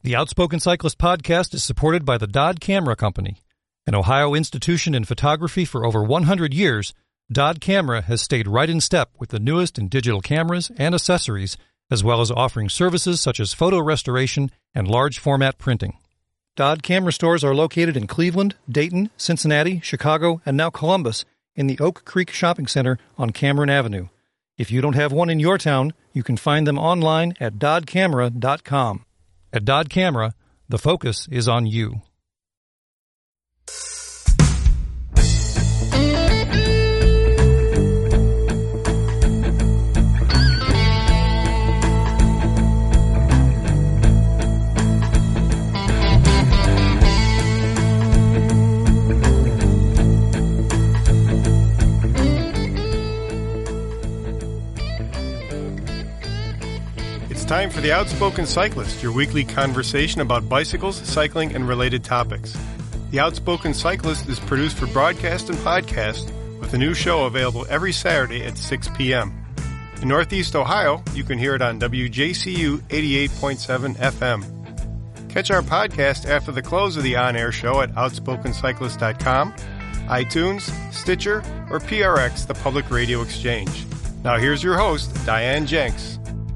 The Outspoken Cyclist podcast is supported by the Dodd Camera Company. An Ohio institution in photography for over 100 years, Dodd Camera has stayed right in step with the newest in digital cameras and accessories, as well as offering services such as photo restoration and large format printing. Dodd Camera stores are located in Cleveland, Dayton, Cincinnati, Chicago, and now Columbus in the Oak Creek Shopping Center on Cameron Avenue. If you don't have one in your town, you can find them online at doddcamera.com. At Dodd Camera, the focus is on you. Time for the Outspoken Cyclist, your weekly conversation about bicycles, cycling, and related topics. The Outspoken Cyclist is produced for broadcast and podcast, with a new show available every Saturday at 6 p.m. In Northeast Ohio, you can hear it on WJCU 88.7 FM. Catch our podcast after the close of the on-air show at outspokencyclist.com, iTunes, Stitcher, or PRX, the Public Radio Exchange. Now here's your host, Diane Jenks.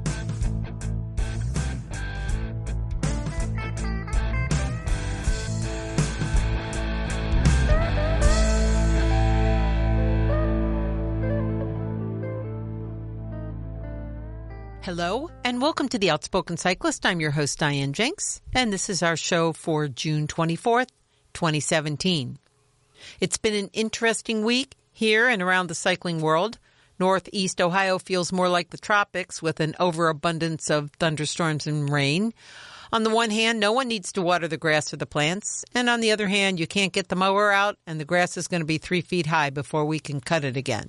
Hello, and welcome to the Outspoken Cyclist. I'm your host, Diane Jenks, and this is our show for June 24th, 2017. It's been an interesting week here and around the cycling world. Northeast Ohio feels more like the tropics with an overabundance of thunderstorms and rain. On the one hand, no one needs to water the grass or the plants, and on the other hand, you can't get the mower out, and the grass is going to be 3 feet high before we can cut it again.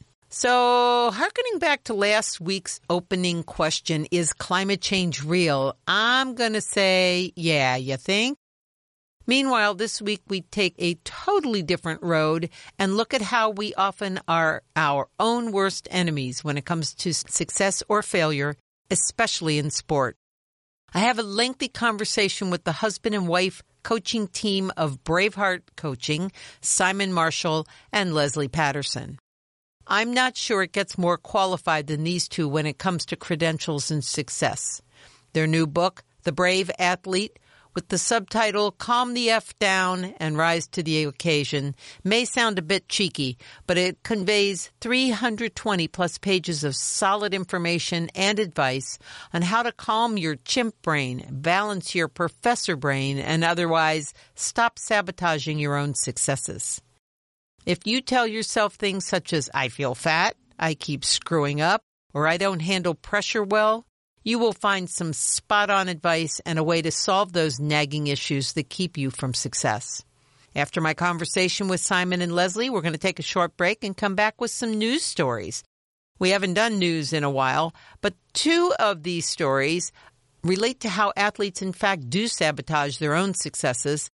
So, hearkening back to last week's opening question, is climate change real? I'm going to say, yeah, you think? Meanwhile, this week we take a totally different road and look at how we often are our own worst enemies when it comes to success or failure, especially in sport. I have a lengthy conversation with the husband and wife coaching team of Braveheart Coaching, Simon Marshall and Leslie Patterson. I'm not sure it gets more qualified than these two when it comes to credentials and success. Their new book, The Brave Athlete, with the subtitle Calm the F Down and Rise to the Occasion, may sound a bit cheeky, but it conveys 320-plus pages of solid information and advice on how to calm your chimp brain, balance your professor brain, and otherwise stop sabotaging your own successes. If you tell yourself things such as, I feel fat, I keep screwing up, or I don't handle pressure well, you will find some spot-on advice and a way to solve those nagging issues that keep you from success. After my conversation with Simon and Leslie, we're going to take a short break and come back with some news stories. We haven't done news in a while, but two of these stories relate to how athletes, in fact, do sabotage their own successes.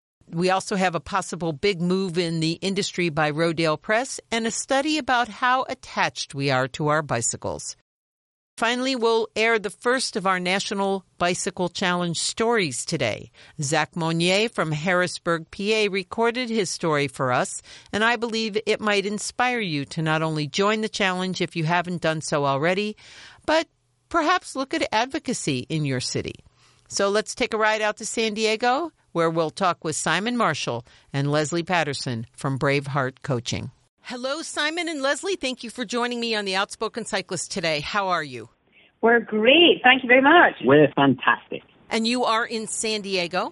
We also have a possible big move in the industry by Rodale Press and a study about how attached we are to our bicycles. Finally, we'll air the first of our National Bicycle Challenge stories today. Zach Monnier from Harrisburg, PA, recorded his story for us, and I believe it might inspire you to not only join the challenge if you haven't done so already, but perhaps look at advocacy in your city. So let's take a ride out to San Diego, where we'll talk with Simon Marshall and Leslie Patterson from Braveheart Coaching. Hello, Simon and Leslie. Thank you for joining me on the Outspoken Cyclist today. How are you? We're great. Thank you very much. We're fantastic. And you are in San Diego?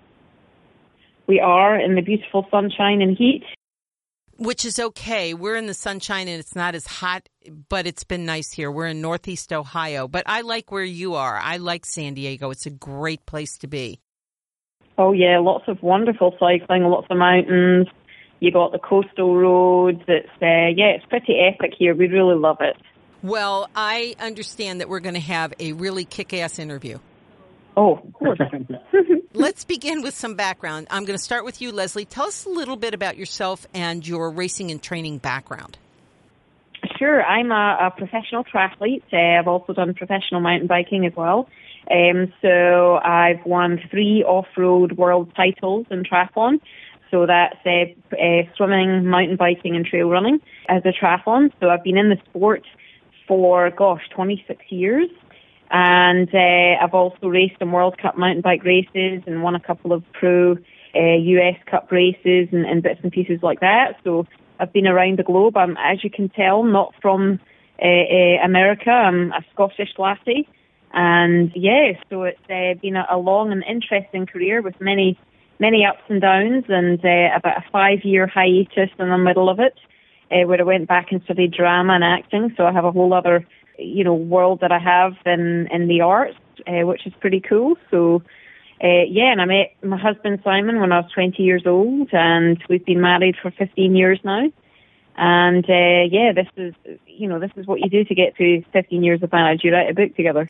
We are in the beautiful sunshine and heat. Which is okay. We're in the sunshine and it's not as hot, but it's been nice here. We're in Northeast Ohio, but I like where you are. I like San Diego. It's a great place to be. Oh, yeah, lots of wonderful cycling, lots of mountains. You got the coastal roads. It's pretty epic here. We really love it. Well, I understand that we're going to have a really kick-ass interview. Oh, of course. Let's begin with some background. I'm going to start with you, Leslie. Tell us a little bit about yourself and your racing and training background. Sure. I'm a professional triathlete. I've also done professional mountain biking as well. So I've won 3 off-road world titles in triathlon. So that's swimming, mountain biking, and trail running as a triathlon. So I've been in the sport for, 26 years. And I've also raced in World Cup mountain bike races and won a couple of pro US Cup races and bits and pieces like that. So I've been around the globe. I'm, as you can tell, not from America. I'm a Scottish lassie. And so it's been a long and interesting career with many ups and downs, and about a 5-year hiatus in the middle of it, where I went back and studied drama and acting. So I have a whole other, world that I have in the arts, which is pretty cool. So, and I met my husband Simon when I was 20 years old, and we've been married for 15 years now. And this is what you do to get to 15 years of marriage. You write a book together.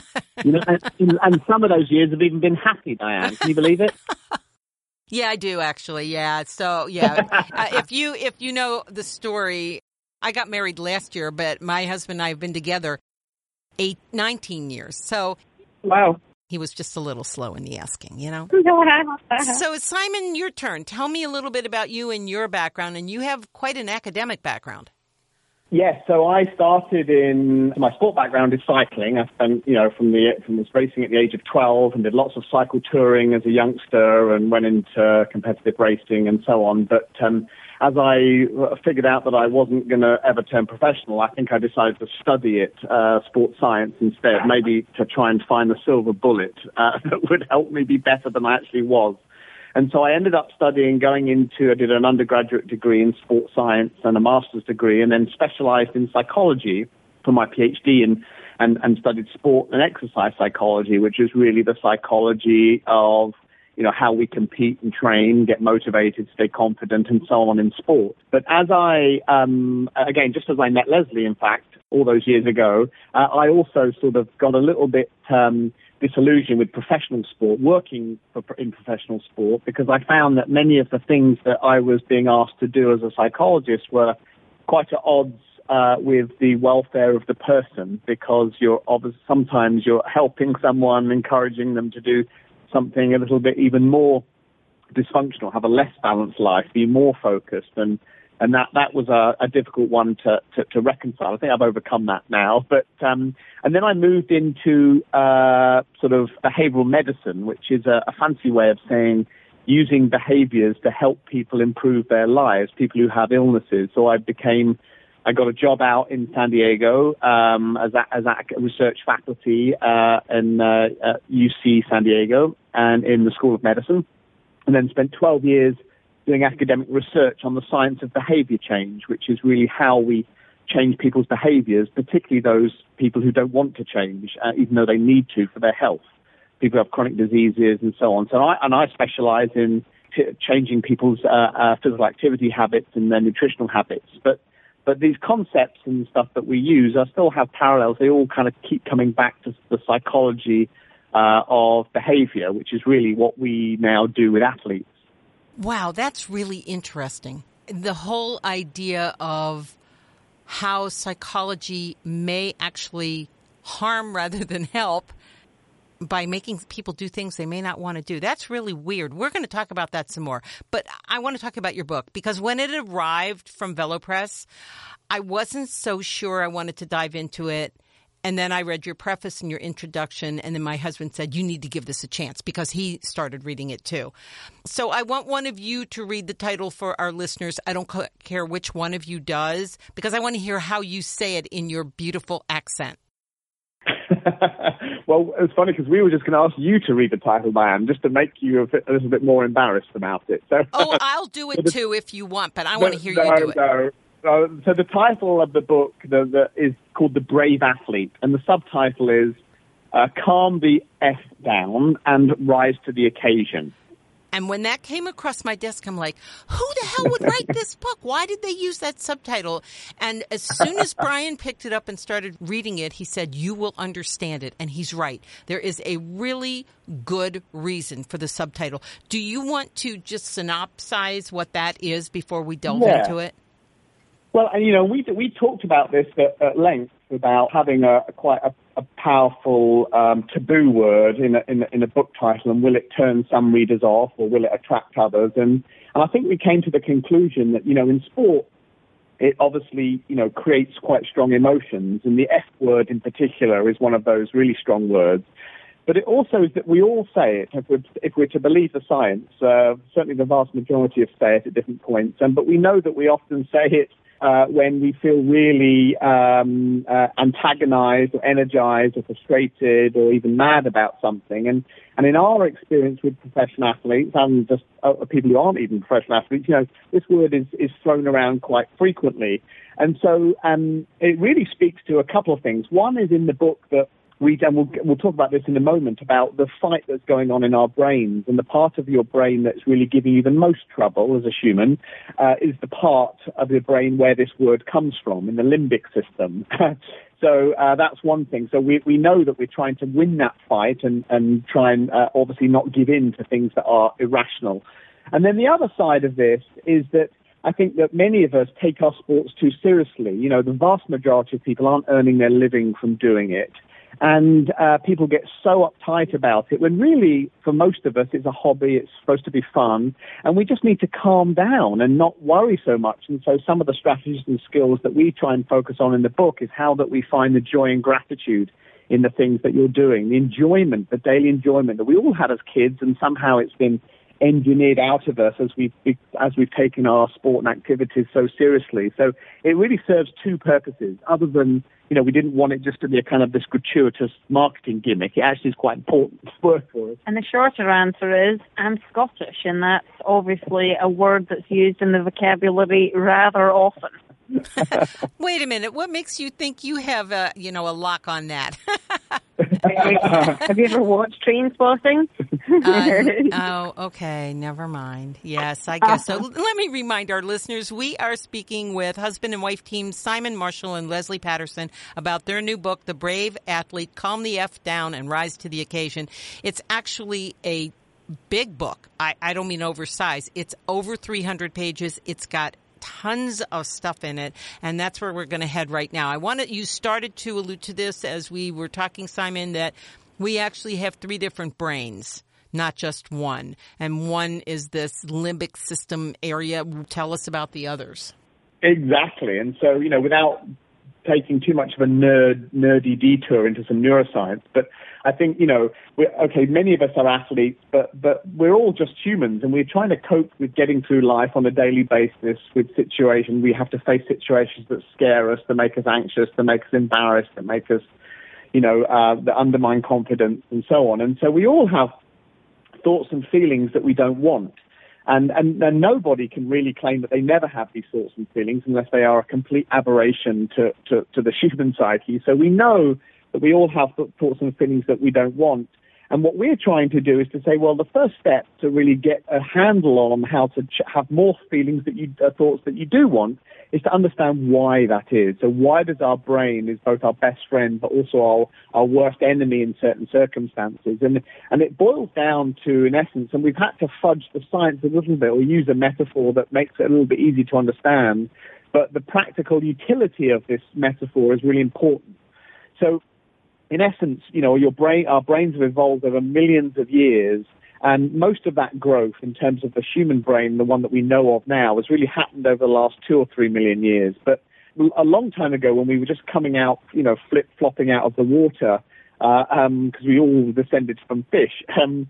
And some of those years have even been happy, Diane. Can you believe it? Yeah, I do actually. Yeah. So if you know the story, I got married last year, but my husband and I have been together 19 years. So wow. He was just a little slow in the asking, So Simon, your turn. Tell me a little bit about you and your background, and you have quite an academic background. Yes, so I started my sport background is cycling. I spent, from was racing at the age of 12 and did lots of cycle touring as a youngster and went into competitive racing and so on. But as I figured out that I wasn't going to ever turn professional, I think I decided to study it, sports science instead, maybe to try and find the silver bullet that would help me be better than I actually was. And so I ended up I did an undergraduate degree in sports science and a master's degree, and then specialized in psychology for my PhD and studied sport and exercise psychology, which is really the psychology of, how we compete and train, get motivated, stay confident, and so on in sport. But as again, just as I met Leslie, in fact, all those years ago, I also sort of got a little bit disillusioned with professional sport, working in professional sport, because I found that many of the things that I was being asked to do as a psychologist were quite at odds with the welfare of the person, because sometimes you're helping someone, encouraging them to do something a little bit even more dysfunctional, have a less balanced life, be more focused, and that was a difficult one to reconcile. I think I've overcome that now. But and then I moved into sort of behavioral medicine, which is a fancy way of saying using behaviors to help people improve their lives, people who have illnesses. So I got a job out in San Diego as a research faculty in UC San Diego and in the School of Medicine, and then spent 12 years doing academic research on the science of behavior change, which is really how we change people's behaviors, particularly those people who don't want to change, even though they need to for their health. People who have chronic diseases and so on. So I specialize in changing people's physical activity habits and their nutritional habits. But these concepts and stuff that we use still have parallels. They all kind of keep coming back to the psychology of behavior, which is really what we now do with athletes. Wow, that's really interesting. The whole idea of how psychology may actually harm rather than help by making people do things they may not want to do. That's really weird. We're going to talk about that some more. But I want to talk about your book, because when it arrived from VeloPress, I wasn't so sure I wanted to dive into it. And then I read your preface and your introduction, and then my husband said, you need to give this a chance, because he started reading it too. So I want one of you to read the title for our listeners. I don't care which one of you does, because I want to hear how you say it in your beautiful accent. Well, it's funny because we were just going to ask you to read the title, Diane, just to make you a little bit more embarrassed about it. So, I'll do it too if you want, but I want to hear you do it. So the title of the book is called The Brave Athlete, and the subtitle is Calm the F Down and Rise to the Occasion. And when that came across my desk, I'm like, who the hell would write this book? Why did they use that subtitle? And as soon as Brian picked it up and started reading it, he said, you will understand it. And he's right. There is a really good reason for the subtitle. Do you want to just synopsize what that is before we delve into it? Well, and we talked about this at length, about having quite a a powerful taboo word in a book title, and will it turn some readers off, or will it attract others? And I think we came to the conclusion that, in sport, it obviously, creates quite strong emotions, and the F word in particular is one of those really strong words. But it also is that we all say it, if we're to believe the science. Certainly the vast majority of say it at different points, but we know that we often say it when we feel really antagonized or energized or frustrated or even mad about something. And in our experience with professional athletes and just people who aren't even professional athletes, this word is thrown around quite frequently. And so it really speaks to a couple of things. One is in the book that we'll talk about this in a moment, about the fight that's going on in our brains, and the part of your brain that's really giving you the most trouble as a human is the part of your brain where this word comes from, in the limbic system. So that's one thing. So we know that we're trying to win that fight and try and obviously not give in to things that are irrational. And then the other side of this is that I think that many of us take our sports too seriously. The vast majority of people aren't earning their living from doing it. And people get so uptight about it, when really, for most of us, it's a hobby, it's supposed to be fun, and we just need to calm down and not worry so much. And so some of the strategies and skills that we try and focus on in the book is how that we find the joy and gratitude in the things that you're doing, the enjoyment, the daily enjoyment that we all had as kids, and somehow it's been engineered out of us as we've taken our sport and activities so seriously. So it really serves two purposes, other than, we didn't want it just to be a kind of this gratuitous marketing gimmick. It actually is quite important work for us. And the shorter answer is, I'm Scottish, and that's obviously a word that's used in the vocabulary rather often. Wait a minute. What makes you think you have a lock on that? Have you ever watched Trainspotting? Okay. Never mind. Yes, I guess so. Let me remind our listeners, we are speaking with husband and wife team Simon Marshall and Leslie Patterson about their new book, The Brave Athlete, Calm the F Down and Rise to the Occasion. It's actually a big book. I don't mean oversized. It's over 300 pages. It's got tons of stuff in it, and that's where we're going to head right now. You started to allude to this as we were talking, Simon, that we actually have three different brains, not just one. And one is this limbic system area. Tell us about the others. Exactly. And so, without taking too much of a nerdy detour into some neuroscience, but I think, many of us are athletes, but we're all just humans, and we're trying to cope with getting through life on a daily basis with situations. We have to face situations that scare us, that make us anxious, that make us embarrassed, that make us, that undermine confidence and so on. And so we all have thoughts and feelings that we don't want. And nobody can really claim that they never have these thoughts and feelings unless they are a complete aberration to the human psyche. So we know that we all have thoughts and feelings that we don't want. And what we're trying to do is to say, well, the first step to really get a handle on how to have more feelings thoughts that you do want is to understand why that is. So why does our brain is both our best friend but also our worst enemy in certain circumstances? And it boils down to, in essence, and we've had to fudge the science a little bit or use a metaphor that makes it a little bit easy to understand, but the practical utility of this metaphor is really important. So in essence, our brains have evolved over millions of years, and most of that growth in terms of the human brain, the one that we know of now, has really happened over the last 2 or 3 million years. But a long time ago, when we were just coming out, flip-flopping out of the water, because we all descended from fish,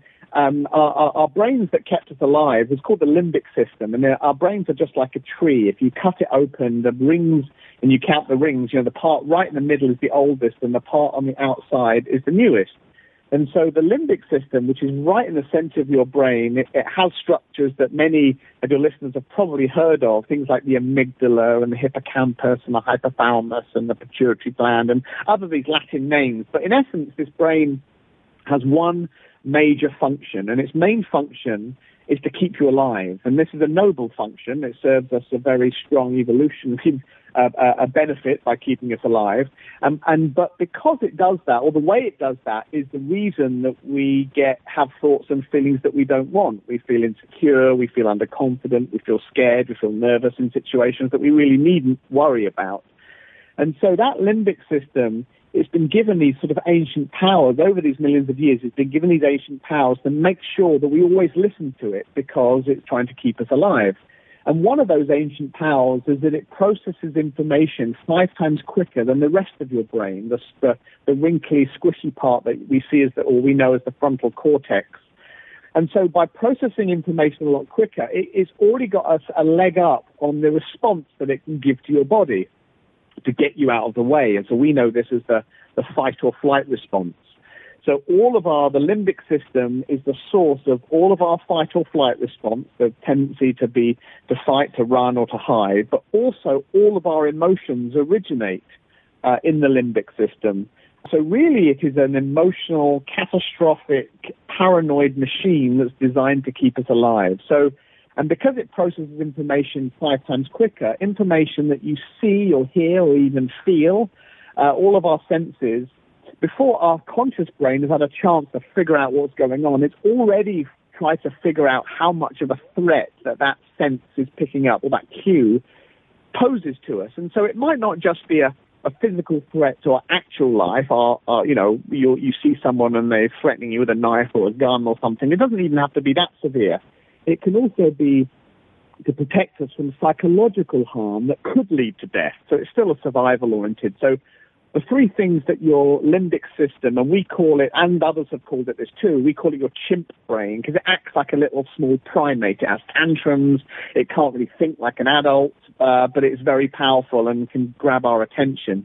our brains that kept us alive was called the limbic system, and our brains are just like a tree. If you cut it open, the rings, and you count the rings, the part right in the middle is the oldest, and the part on the outside is the newest. And so the limbic system, which is right in the center of your brain, it has structures that many of your listeners have probably heard of, things like the amygdala and the hippocampus and the hypothalamus and the pituitary gland and other these Latin names. But in essence, this brain has one major function, and its main function is to keep you alive. And this is a noble function. It serves us a very strong evolutionary a benefit by keeping us alive. But because it does that, or the way it does that, is the reason that we have thoughts and feelings that we don't want. We feel insecure, we feel underconfident, we feel scared, we feel nervous in situations that we really needn't worry about. And so that limbic system it's been given these sort of ancient powers over these millions of years. It's been given these ancient powers to make sure that we always listen to it because it's trying to keep us alive. And one of those ancient powers is that it processes information 5 times quicker than the rest of your brain, the wrinkly, squishy part that we see or we know as the frontal cortex. And so by processing information a lot quicker, it's already got us a leg up on the response that it can give to your body to get you out of the way. And so we know this as the fight or flight response. So the limbic system is the source of all of our fight or flight response, the tendency to fight, to run, or to hide, but also all of our emotions originate in the limbic system. So really it is an emotional, catastrophic, paranoid machine that's designed to keep us alive. And because it processes information 5 times quicker, information that you see or hear or even feel, all of our senses, before our conscious brain has had a chance to figure out what's going on, it's already tried to figure out how much of a threat that sense is picking up, or that cue poses to us. And so it might not just be a physical threat to our actual life, you see someone and they're threatening you with a knife or a gun or something. It doesn't even have to be that severe. It can also be to protect us from psychological harm that could lead to death. So it's still a survival-oriented. So the 3 things that your limbic system, and we call it, and others have called it this too, we call it your chimp brain, because it acts like a little small primate. It has tantrums, it can't really think like an adult, but it's very powerful and can grab our attention.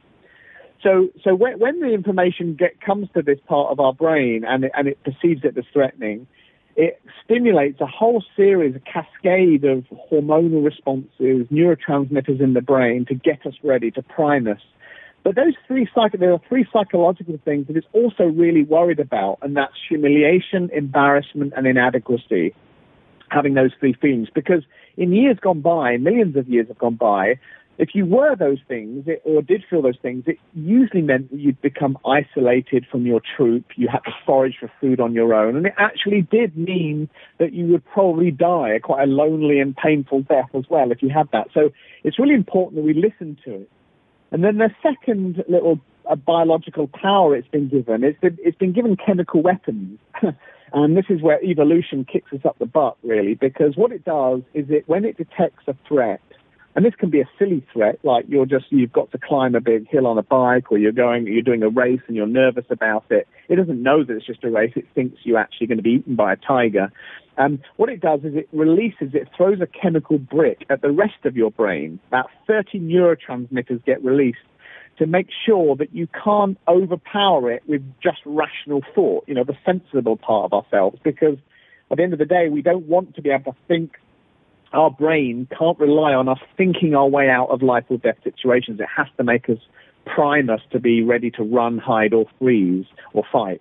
So when the information comes to this part of our brain and it perceives it as threatening, it stimulates a whole series, a cascade of hormonal responses, neurotransmitters in the brain to get us ready, to prime us. But there are 3 psychological things that it's also really worried about, and that's humiliation, embarrassment, and inadequacy, having those 3 feelings. Because in years gone by, millions of years have gone by, if you were those things, or did feel those things, it usually meant that you'd become isolated from your troop, you had to forage for food on your own, and it actually did mean that you would probably die quite a lonely and painful death as well if you had that. So it's really important that we listen to it. And then the second little biological power it's been given, it's been given chemical weapons. And this is where evolution kicks us up the butt, really, because what it does is when it detects a threat, and this can be a silly threat, like you've got to climb a big hill on a bike, or you're doing a race and you're nervous about it. It doesn't know that it's just a race. It thinks you're actually going to be eaten by a tiger. What it does is it throws a chemical brick at the rest of your brain. About 30 neurotransmitters get released to make sure that you can't overpower it with just rational thought, the sensible part of ourselves, because at the end of the day, we don't want to be able to think. Our brain can't rely on us thinking our way out of life or death situations. It has to make us, prime us to be ready to run, hide, or freeze, or fight.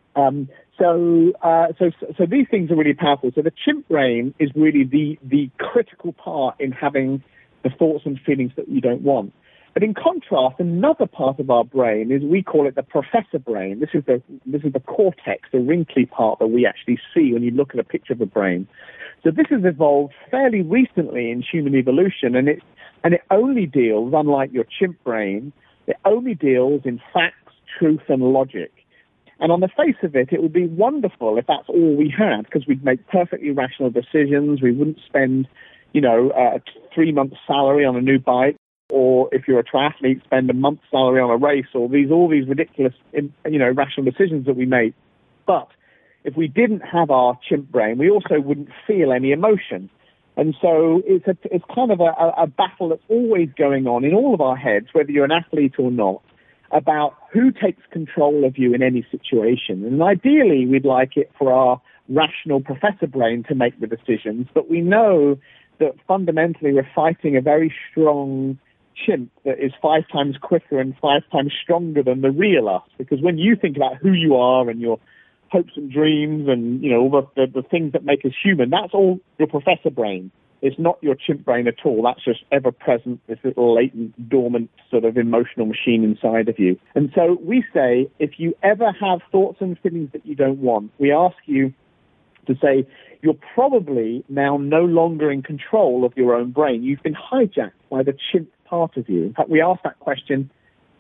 So these things are really powerful. So the chimp brain is really the critical part in having the thoughts and feelings that you don't want. But in contrast, another part of our brain we call it the professor brain. This is the cortex, the wrinkly part that we actually see when you look at a picture of the brain. So this has evolved fairly recently in human evolution, and it only deals, unlike your chimp brain, it only deals in facts, truth, and logic. And on the face of it, it would be wonderful if that's all we had, because we'd make perfectly rational decisions. We wouldn't spend, a 3-month salary on a new bike, or if you're a triathlete, spend a month's salary on a race, or all these ridiculous, rational decisions that we make. But if we didn't have our chimp brain, we also wouldn't feel any emotion. And so it's kind of a battle that's always going on in all of our heads, whether you're an athlete or not, about who takes control of you in any situation. And ideally, we'd like it for our rational professor brain to make the decisions, but we know that fundamentally we're fighting a very strong chimp that is 5 times quicker and 5 times stronger than the real us. Because when you think about who you are and your hopes and dreams and, all the things that make us human, that's all your professor brain. It's not your chimp brain at all. That's just ever-present, this little latent, dormant sort of emotional machine inside of you. And so we say, if you ever have thoughts and feelings that you don't want, we ask you to say, you're probably now no longer in control of your own brain. You've been hijacked by the chimp part of you. In fact, we ask that question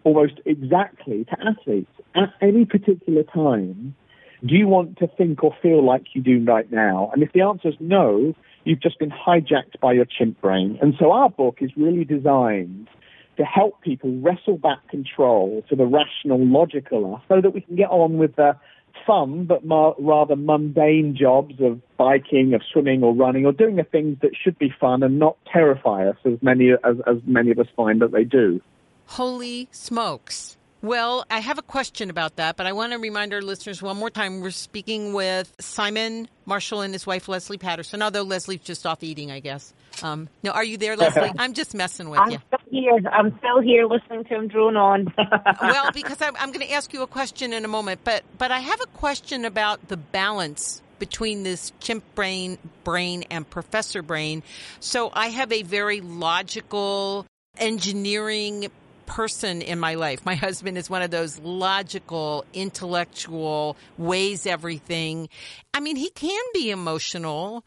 almost exactly to athletes. At any particular time, do you want to think or feel like you do right now? And if the answer is no, you've just been hijacked by your chimp brain. And so our book is really designed to help people wrestle back control to the rational, logical us so that we can get on with the fun but rather mundane jobs of biking, of swimming or running, or doing the things that should be fun and not terrify us as many of us find that they do. Holy smokes. Well, I have a question about that, but I want to remind our listeners one more time, we're speaking with Simon Marshall and his wife, Leslie Patterson, although Leslie's just off eating, I guess. No, are you there, Leslie? I'm just messing with you. I'm still here listening to him drone on. Well, because I'm going to ask you a question in a moment, but I have a question about the balance between this chimp brain and professor brain. So I have a very logical engineering person in my life. My husband is one of those logical, intellectual, weighs everything. I mean, he can be emotional,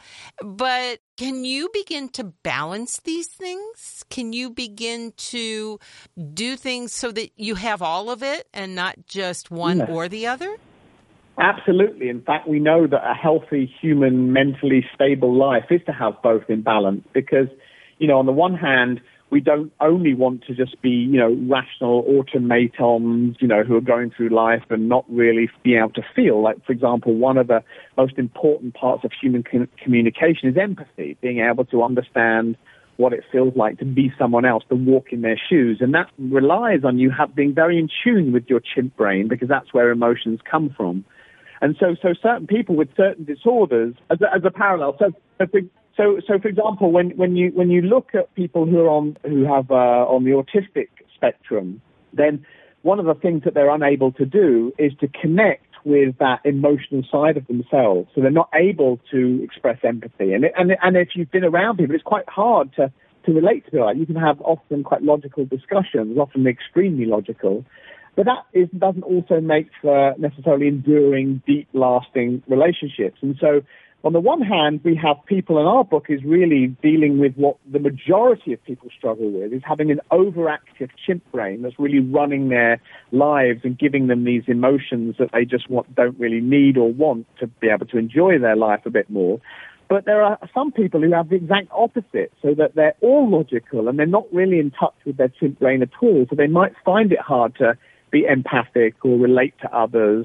but can you begin to balance these things? Can you begin to do things so that you have all of it and not just one or the other? Absolutely. In fact, we know that a healthy, human, mentally stable life is to have both in balance because, on the one hand, we don't only want to just be, rational automatons, who are going through life and not really being able to feel. Like, for example, one of the most important parts of human communication is empathy, being able to understand what it feels like to be someone else, to walk in their shoes. And that relies on you being very in tune with your chimp brain because that's where emotions come from. And so certain people with certain disorders, as a parallel, So, for example, when you look at people who have on the autistic spectrum, then one of the things that they're unable to do is to connect with that emotional side of themselves. So they're not able to express empathy. And if you've been around people, it's quite hard to relate to people. You can have often quite logical discussions, often extremely logical. But that doesn't also make for necessarily enduring, deep, lasting relationships. And so on the one hand, we have people, and our book is really dealing with what the majority of people struggle with, is having an overactive chimp brain that's really running their lives and giving them these emotions that they just don't really need or want to be able to enjoy their life a bit more. But there are some people who have the exact opposite, so that they're all logical and they're not really in touch with their chimp brain at all. So they might find it hard to be empathic or relate to others.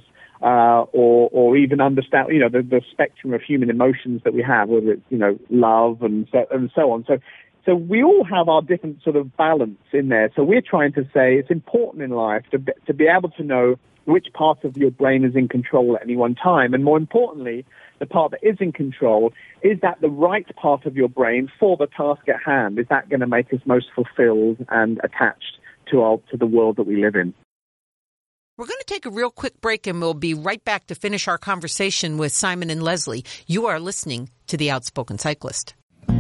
Or even understand, the spectrum of human emotions that we have, whether it's, love and so on. So we all have our different sort of balance in there. So we're trying to say it's important in life to be able to know which part of your brain is in control at any one time. And more importantly, the part that is in control, is that the right part of your brain for the task at hand? Is that going to make us most fulfilled and attached to the world that we live in? We're going to take a real quick break and we'll be right back to finish our conversation with Simon and Leslie. You are listening to The Outspoken Cyclist.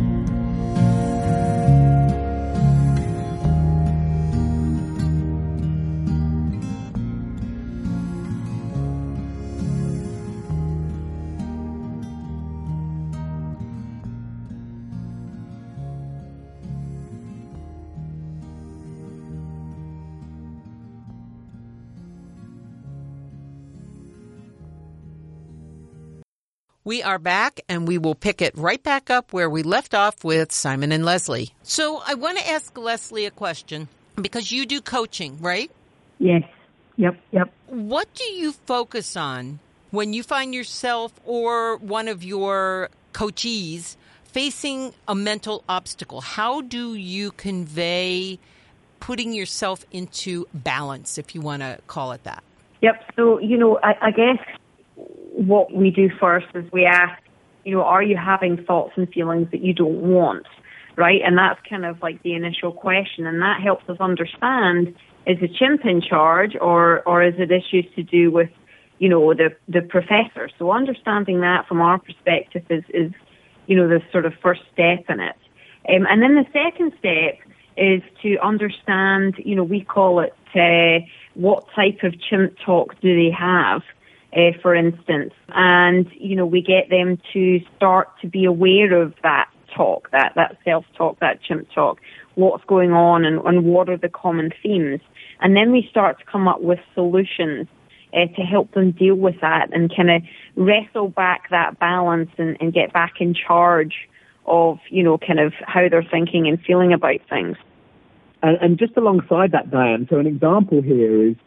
We are back, and we will pick it right back up where we left off with Simon and Leslie. So I want to ask Leslie a question, because you do coaching, right? Yes. Yep. What do you focus on when you find yourself or one of your coachees facing a mental obstacle? How do you convey putting yourself into balance, if you want to call it that? Yep. So, I guess what we do first is we ask, are you having thoughts and feelings that you don't want, right? And that's kind of like the initial question, and that helps us understand, is the chimp in charge or is it issues to do with, the professor? So understanding that from our perspective is the sort of first step in it. And then the second step is to understand, we call it what type of chimp talk do they have, for instance. And, we get them to start to be aware of that talk, that self-talk, that chimp talk, what's going on and what are the common themes. And then we start to come up with solutions to help them deal with that and kind of wrestle back that balance and get back in charge of, kind of how they're thinking and feeling about things. And just alongside that, Diane, so an example here is,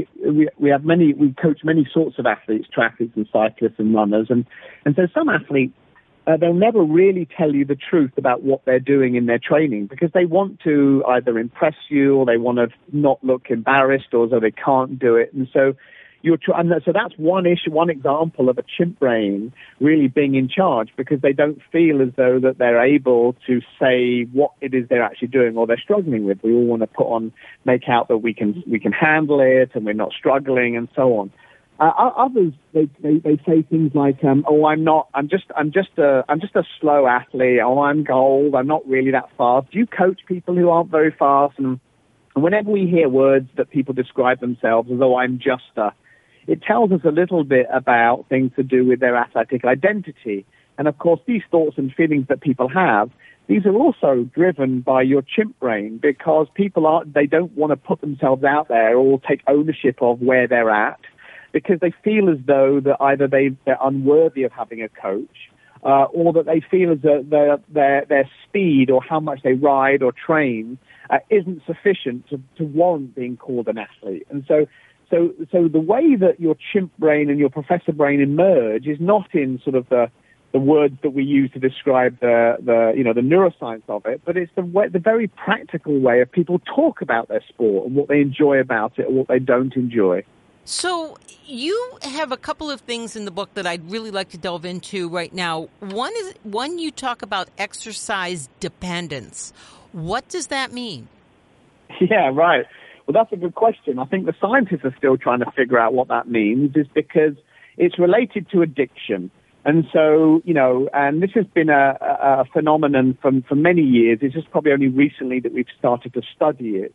we coach many sorts of athletes, triathletes and cyclists and runners. And so some athletes, they'll never really tell you the truth about what they're doing in their training because they want to either impress you or they want to not look embarrassed or as though they can't do it. And so so that's one example of a chimp brain really being in charge because they don't feel as though that they're able to say what it is they're actually doing or they're struggling with. We all want to make out that we can handle it and we're not struggling and so on. Others, they say things like, I'm just a slow athlete. I'm gold. I'm not really that fast. Do you coach people who aren't very fast? And whenever we hear words that people describe themselves as though I'm just it tells us a little bit about things to do with their athletic identity. And of course, these thoughts and feelings that people have, these are also driven by your chimp brain because they don't want to put themselves out there or take ownership of where they're at because they feel as though that either they're unworthy of having a coach or that they feel as though their speed or how much they ride or train isn't sufficient to warrant being called an athlete. And so the way that your chimp brain and your professor brain emerge is not in sort of the words that we use to describe the neuroscience of it, but it's the very practical way of people talk about their sport and what they enjoy about it and what they don't enjoy. So you have a couple of things in the book that I'd really like to delve into right now. One you talk about exercise dependence. What does that mean? Yeah, right. Well, that's a good question. I think the scientists are still trying to figure out what that means is because it's related to addiction. And so, and this has been a phenomenon for many years. It's just probably only recently that we've started to study it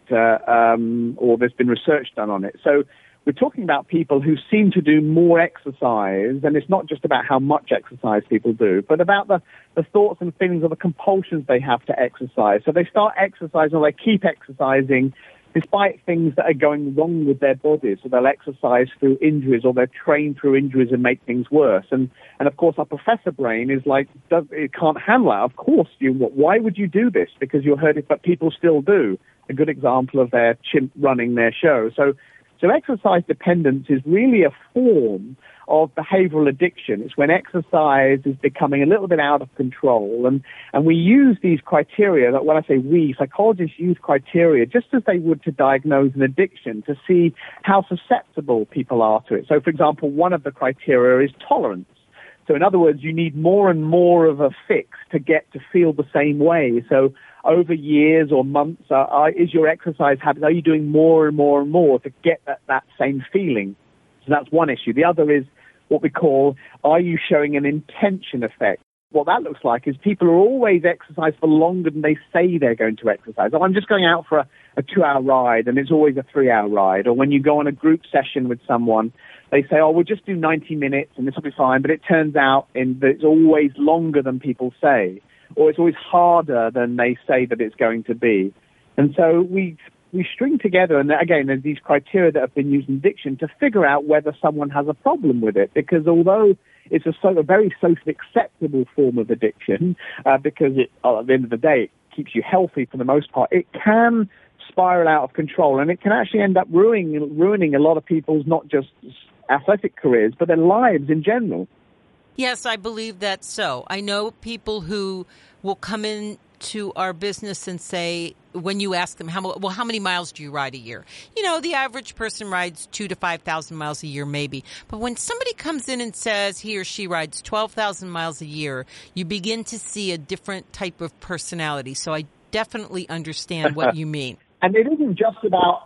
or there's been research done on it. So we're talking about people who seem to do more exercise, and it's not just about how much exercise people do, but about the thoughts and feelings or the compulsions they have to exercise. So they start exercising or they keep exercising despite things that are going wrong with their bodies. So they'll exercise through injuries or they'll train through injuries and make things worse. And of course, our professor brain is like, it can't handle that. Of course, why would you do this? Because you're hurting, but people still do. A good example of their chimp running their show. So exercise dependence is really a form of behavioral addiction. It's when exercise is becoming a little bit out of control. And we use these criteria, that when I say we, psychologists use criteria just as they would to diagnose an addiction to see how susceptible people are to it. So, for example, one of the criteria is tolerance. So in other words, you need more and more of a fix to get to feel the same way. So over years or months, is your exercise habit, are you doing more and more and more to get that same feeling? So that's one issue. The other is what we call, are you showing an intention effect? What that looks like is people are always exercise for longer than they say they're going to exercise. I'm just going out for a 2-hour ride, and it's always a 3-hour ride. Or when you go on a group session with someone, they say, we'll just do 90 minutes and this will be fine. But it turns out that it's always longer than people say, or it's always harder than they say that it's going to be. And so we string together, and again, there's these criteria that have been used in addiction to figure out whether someone has a problem with it. Because although it's a very socially acceptable form of addiction, because at the end of the day, it keeps you healthy for the most part, it can spiral out of control, and it can actually end up ruining a lot of people's not just athletic careers, but their lives in general. Yes, I believe that's so. I know people who will come in to our business and say, when you ask them, how many miles do you ride a year? The average person rides 2,000 to 5,000 miles a year, maybe. But when somebody comes in and says he or she rides 12,000 miles a year, you begin to see a different type of personality. So I definitely understand what you mean. And it isn't just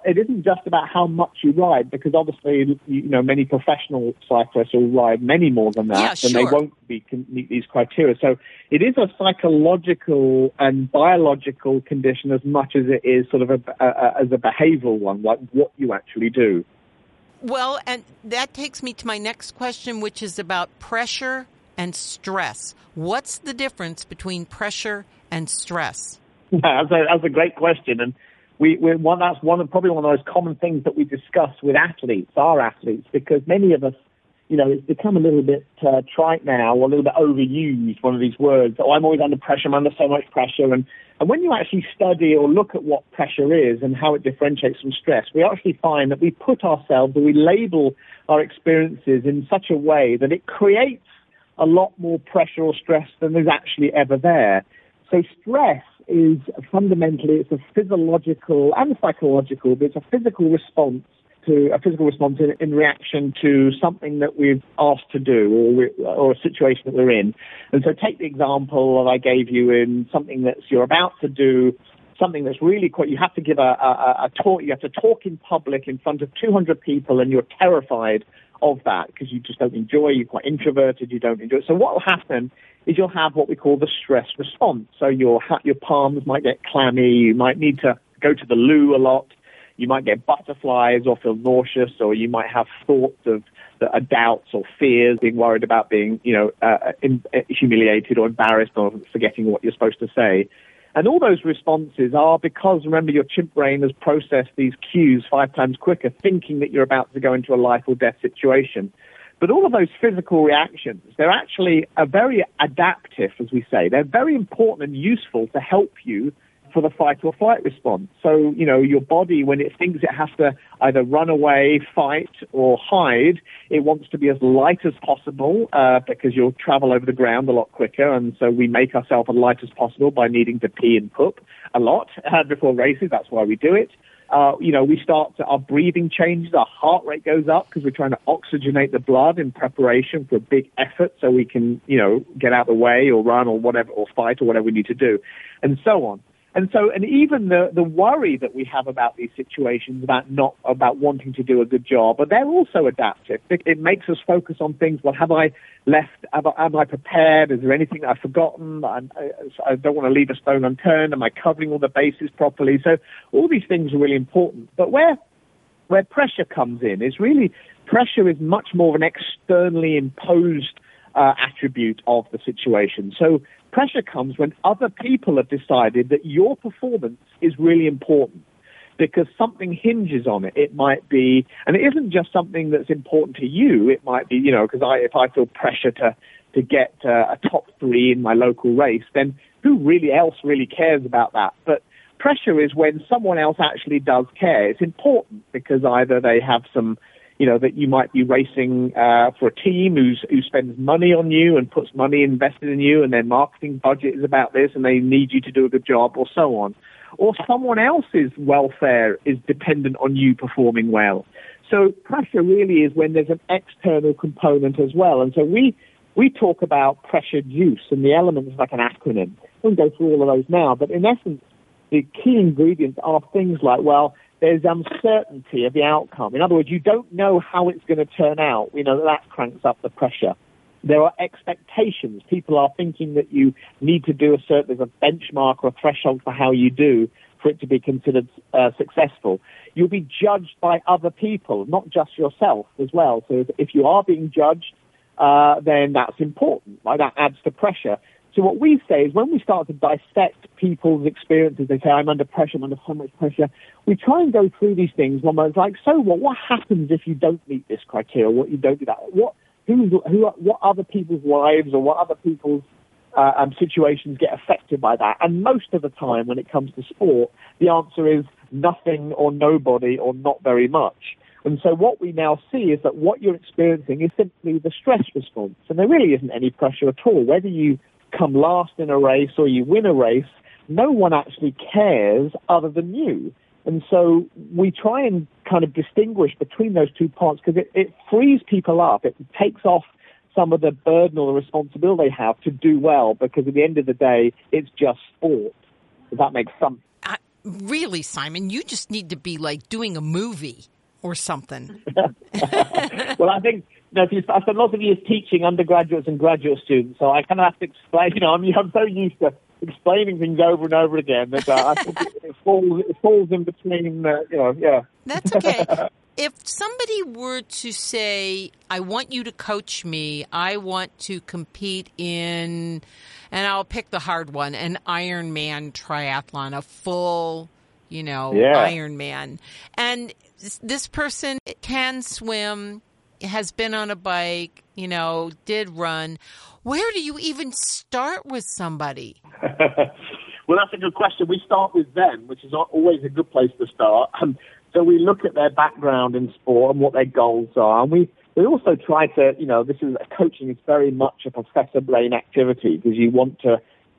about how much you ride, because obviously, many professional cyclists will ride many more than that, yeah, and they won't meet these criteria. So it is a psychological and biological condition as much as it is sort of as a behavioral one, like what you actually do. Well, and that takes me to my next question, which is about pressure and stress. What's the difference between pressure and stress? That's a great question, and That's probably one of those common things that we discuss with our athletes, because many of us, it's become a little bit trite now, or a little bit overused, one of these words. Oh, I'm always under pressure, I'm under so much pressure. And when you actually study or look at what pressure is and how it differentiates from stress, we actually find that we put ourselves, or we label our experiences in such a way that it creates a lot more pressure or stress than is actually ever there. So stress is fundamentally, it's a physiological and psychological, but it's a physical response in reaction to something that we've asked to do or a situation that we're in. And so take the example that I gave you in something that you're about to do, something that's really quite, you have to give a talk, you have to talk in public in front of 200 people, and you're terrified of that because you just don't enjoy, you're quite introverted, you don't enjoy it. So what will happen is you'll have what we call the stress response. So your palms might get clammy, you might need to go to the loo a lot, you might get butterflies or feel nauseous, or you might have thoughts of doubts or fears, being worried about being, humiliated or embarrassed or forgetting what you're supposed to say. And all those responses are because, remember, your chimp brain has processed these cues 5 times quicker, thinking that you're about to go into a life or death situation. But all of those physical reactions, they're actually very adaptive, as we say. They're very important and useful to help you for the fight or flight response. So, your body, when it thinks it has to either run away, fight, or hide, it wants to be as light as possible because you'll travel over the ground a lot quicker. And so we make ourselves as light as possible by needing to pee and poop a lot before races. That's why we do it. Our breathing changes, our heart rate goes up because we're trying to oxygenate the blood in preparation for a big effort so we can, get out of the way or run or whatever, or fight or whatever we need to do, and so on. And even the worry that we have about these situations, about wanting to do a good job, but they're also adaptive. It makes us focus on things. Well, have I left? Am I prepared? Is there anything that I've forgotten? I don't want to leave a stone unturned. Am I covering all the bases properly? So all these things are really important. But where pressure comes in is really, pressure is much more of an externally imposed attribute of the situation. So pressure comes when other people have decided that your performance is really important because something hinges on it. It might be, and it isn't just something that's important to you. It might be, because if I feel pressure to get a top 3 in my local race, then who else really cares about that? But pressure is when someone else actually does care. It's important because either they have some, that you might be racing for a team who spends money on you and puts money invested in you, and their marketing budget is about this, and they need you to do a good job, or so on. Or someone else's welfare is dependent on you performing well. So pressure really is when there's an external component as well. And so we talk about pressure juice, and the elements like an acronym. I won't go through all of those now, but in essence, the key ingredients are things like, there's uncertainty of the outcome. In other words, you don't know how it's going to turn out. We know that cranks up the pressure. There are expectations. People are thinking that you need to do there's a benchmark or a threshold for how you do for it to be considered successful. You'll be judged by other people, not just yourself as well. So if you are being judged, then that's important. Right? That adds to pressure. So what we say is when we start to dissect people's experiences, they say, I'm under pressure, I'm under so much pressure. We try and go through these things. One moment, like, so what happens if you don't meet this criteria, what you don't do that? What other people's lives or what other people's situations get affected by that? And most of the time when it comes to sport, the answer is nothing or nobody or not very much. And so what we now see is that what you're experiencing is simply the stress response. And there really isn't any pressure at all. Whether you come last in a race or you win a race, no one actually cares other than you. And so we try and kind of distinguish between those two parts because it frees people up. It takes off some of the burden or the responsibility they have to do well because at the end of the day, it's just sport. Does that make sense? Really, Simon, you just need to be like doing a movie or something. Well, I think I spent lots of years teaching undergraduates and graduate students, so I kind of have to explain. I'm so used to explaining things over and over again that I think it falls in between. Yeah. That's okay. If somebody were to say, "I want you to coach me. I want to compete in," and I'll pick the hard one, an Ironman triathlon, a full Ironman. And this person can swim, has been on a bike, did run. Where do you even start with somebody? Well, that's a good question. We start with them, which is always a good place to start. So we look at their background in sport and what their goals are. And we also try to, this is coaching is very much a professor brain activity because you want to,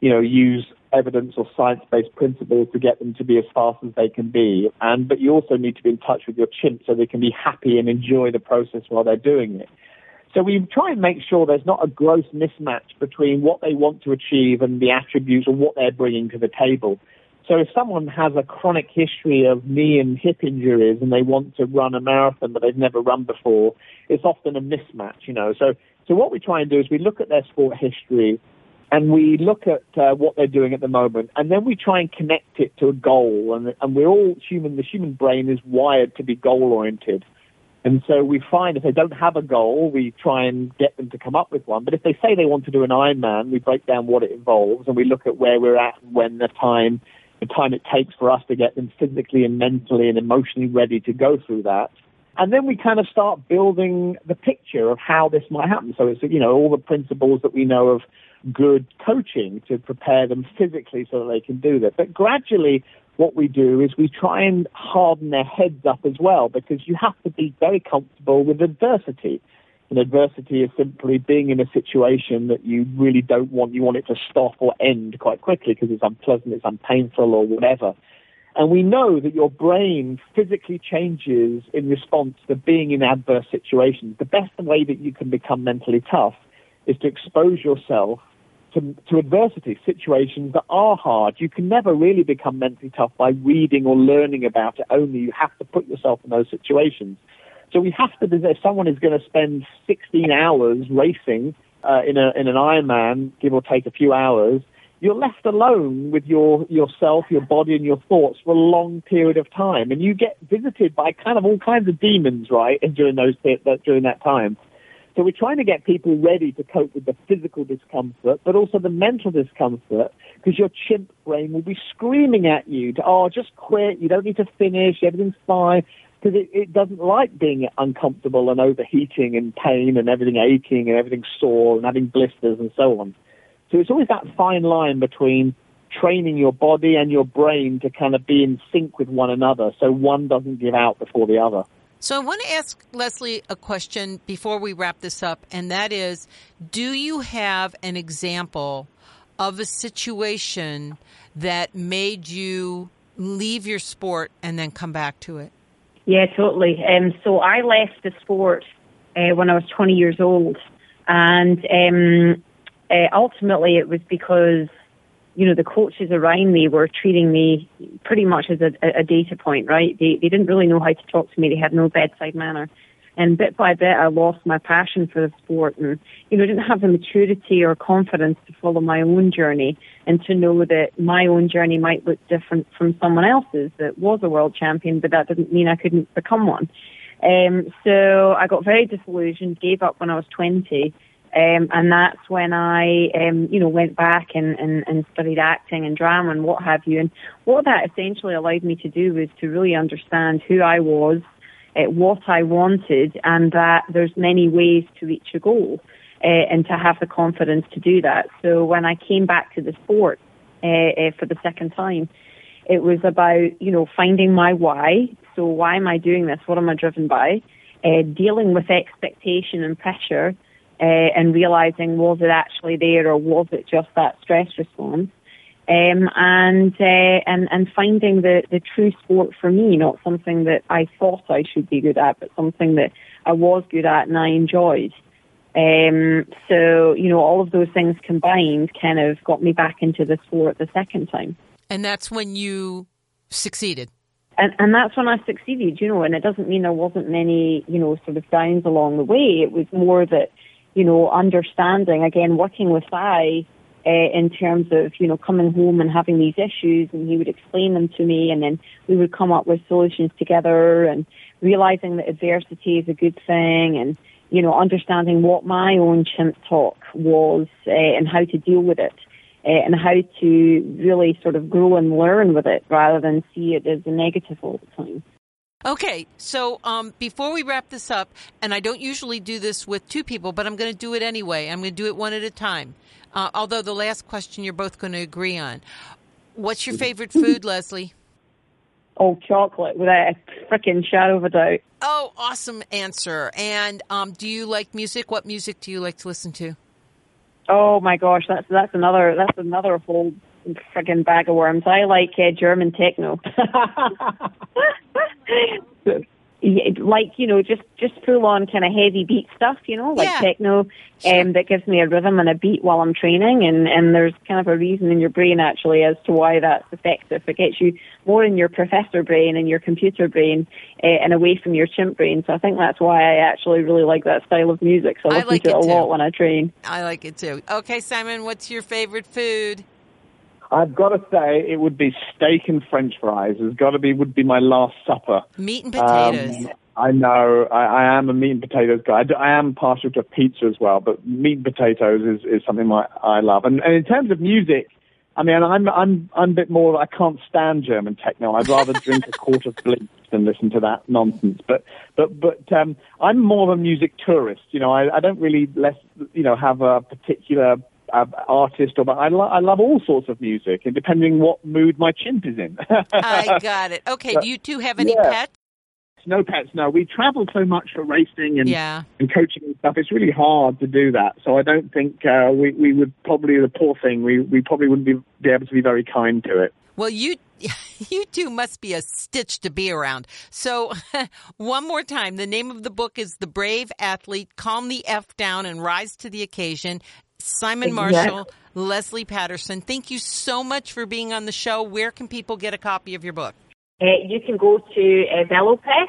use evidence or science-based principles to get them to be as fast as they can be. But you also need to be in touch with your chimp so they can be happy and enjoy the process while they're doing it. So we try and make sure there's not a gross mismatch between what they want to achieve and the attributes or what they're bringing to the table. So if someone has a chronic history of knee and hip injuries and they want to run a marathon but they've never run before, it's often a mismatch, So what we try and do is we look at their sport history and we look at what they're doing at the moment, and then we try and connect it to a goal. And we're all human. The human brain is wired to be goal-oriented. And so we find if they don't have a goal, we try and get them to come up with one. But if they say they want to do an Ironman, we break down what it involves, and we look at where we're at and when the time it takes for us to get them physically and mentally and emotionally ready to go through that. And then we kind of start building the picture of how this might happen. So it's, all the principles that we know of good coaching to prepare them physically so that they can do that. But gradually what we do is we try and harden their heads up as well, because you have to be very comfortable with adversity. And adversity is simply being in a situation that you really don't want. You want it to stop or end quite quickly because it's unpleasant, it's unpainful or whatever. And we know that your brain physically changes in response to being in adverse situations. The best way that you can become mentally tough is to expose yourself to adversity, situations that are hard. You can never really become mentally tough by reading or learning about it only. You have to put yourself in those situations. So we have to, if someone is going to spend 16 hours racing in an Ironman, give or take a few hours, you're left alone with yourself, your body, and your thoughts for a long period of time. And you get visited by kind of all kinds of demons, right, during that time. So we're trying to get people ready to cope with the physical discomfort, but also the mental discomfort, because your chimp brain will be screaming at you to, just quit, you don't need to finish, everything's fine, because it doesn't like being uncomfortable and overheating and pain and everything aching and everything sore and having blisters and so on. So it's always that fine line between training your body and your brain to kind of be in sync with one another so one doesn't give out before the other. So I want to ask Leslie a question before we wrap this up, and that is, do you have an example of a situation that made you leave your sport and then come back to it? Yeah, totally. So I left the sport when I was 20 years old, and ultimately it was because the coaches around me were treating me pretty much as a data point, right? They didn't really know how to talk to me. They had no bedside manner. And bit by bit, I lost my passion for the sport and, didn't have the maturity or confidence to follow my own journey and to know that my own journey might look different from someone else's that was a world champion, but that didn't mean I couldn't become one. So I got very disillusioned, gave up when I was 20. And that's when I, went back and studied acting and drama and what have you. And what that essentially allowed me to do was to really understand who I was, what I wanted, and that there's many ways to reach a goal, and to have the confidence to do that. So when I came back to the sport for the second time, it was about, finding my why. So why am I doing this? What am I driven by? Dealing with expectation and pressure, and realizing, was it actually there or was it just that stress response? And finding the true sport for me, not something that I thought I should be good at, but something that I was good at and I enjoyed. So, all of those things combined kind of got me back into the sport the second time. And that's when you succeeded. And that's when I succeeded, and it doesn't mean there wasn't many, sort of downs along the way. It was more that, understanding, again, working with Sai in terms of, coming home and having these issues, and he would explain them to me, and then we would come up with solutions together, and realizing that adversity is a good thing, and, understanding what my own chimp talk was and how to deal with it. and how to really sort of grow and learn with it rather than see it as a negative all the time. Okay, so before we wrap this up, and I don't usually do this with two people, but I'm going to do it anyway. I'm going to do it one at a time, although the last question you're both going to agree on. What's your favorite food, Leslie? Oh, chocolate, without a freaking shadow of a doubt. Oh, awesome answer. And do you like music? What music do you like to listen to? Oh my gosh, that's another whole friggin' bag of worms. I like German techno. Like, just full on kind of heavy beat stuff, like techno, that gives me a rhythm and a beat while I'm training. And there's kind of a reason in your brain actually as to why that's effective. It gets you more in your professor brain and your computer brain and away from your chimp brain. So I think that's why I actually really like that style of music. So I listen to it a lot when I train. I like it too. Okay, Simon, what's your favorite food? I've got to say it would be steak and French fries. Would be my last supper. Meat and potatoes. I know. I am a meat and potatoes guy. I am partial to pizza as well, but meat and potatoes is something I love. And in terms of music, I mean, I'm a bit more. I can't stand German techno. I'd rather drink a quart of bleach than listen to that nonsense. But I'm more of a music tourist. I don't really have a particular artist, but I love all sorts of music, and depending what mood my chimp is in. I got it. Okay, do you two have any pets? No pets, no. We travel so much for racing and coaching and stuff. It's really hard to do that. So I don't think we would probably, the poor thing, we probably wouldn't be able to be very kind to it. Well, you two must be a stitch to be around. So one more time, the name of the book is The Brave Athlete, Calm the F Down and Rise to the Occasion. Simon Marshall, Leslie Patterson, thank you so much for being on the show. Where can people get a copy of your book? You can go to VeloPress,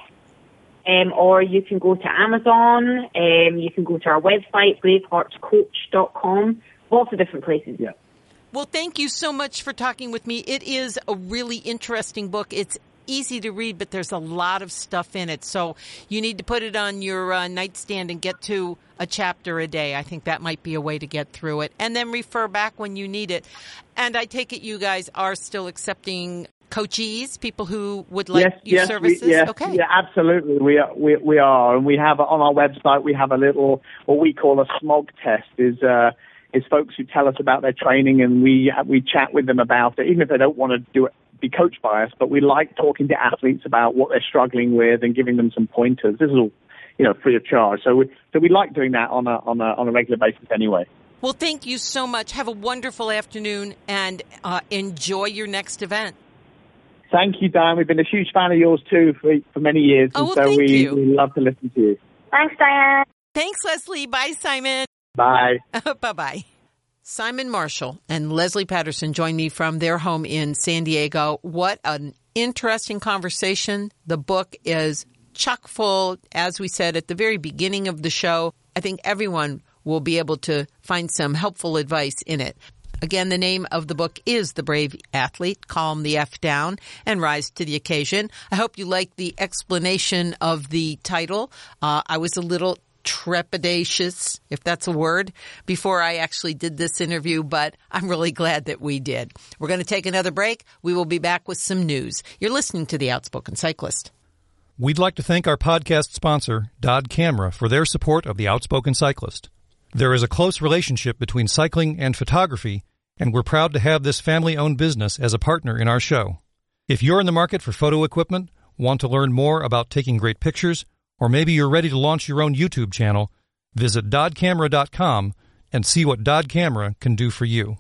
or you can go to Amazon. You can go to our website, braveheartscoach.com. Lots of different places. Yeah. Well, thank you so much for talking with me. It is a really interesting book. It's easy to read, but there's a lot of stuff in it. So you need to put it on your nightstand and get to a chapter a day. I think that might be a way to get through it. And then refer back when you need it. And I take it you guys are still accepting coachees, people who would like your services? Okay. Yeah, absolutely. We are. And we have on our website, we have a little, what we call a smog test, is folks who tell us about their training, and we chat with them about it, even if they don't want to be coached by us, but we like talking to athletes about what they're struggling with and giving them some pointers. This is all, free of charge. So we like doing that on a regular basis anyway. Well, thank you so much. Have a wonderful afternoon and enjoy your next event. Thank you, Diane. We've been a huge fan of yours too for many years, and so we love to listen to you. Thanks, Diane. Thanks, Leslie. Bye, Simon. Bye. Bye-bye. Simon Marshall and Leslie Patterson joined me from their home in San Diego. What an interesting conversation. The book is chock full. As we said at the very beginning of the show, I think everyone will be able to find some helpful advice in it. Again, the name of the book is The Brave Athlete, Calm the F Down and Rise to the Occasion. I hope you liked the explanation of the title. I was a little trepidatious, if that's a word, before I actually did this interview, but I'm really glad that we did. We're going to take another break. We will be back with some news. You're listening to The Outspoken Cyclist. We'd like to thank our podcast sponsor, Dodd Camera, for their support of The Outspoken Cyclist. There is a close relationship between cycling and photography, and we're proud to have this family-owned business as a partner in our show. If you're in the market for photo equipment, want to learn more about taking great pictures, or maybe you're ready to launch your own YouTube channel, visit doddcamera.com and see what Dodd Camera can do for you.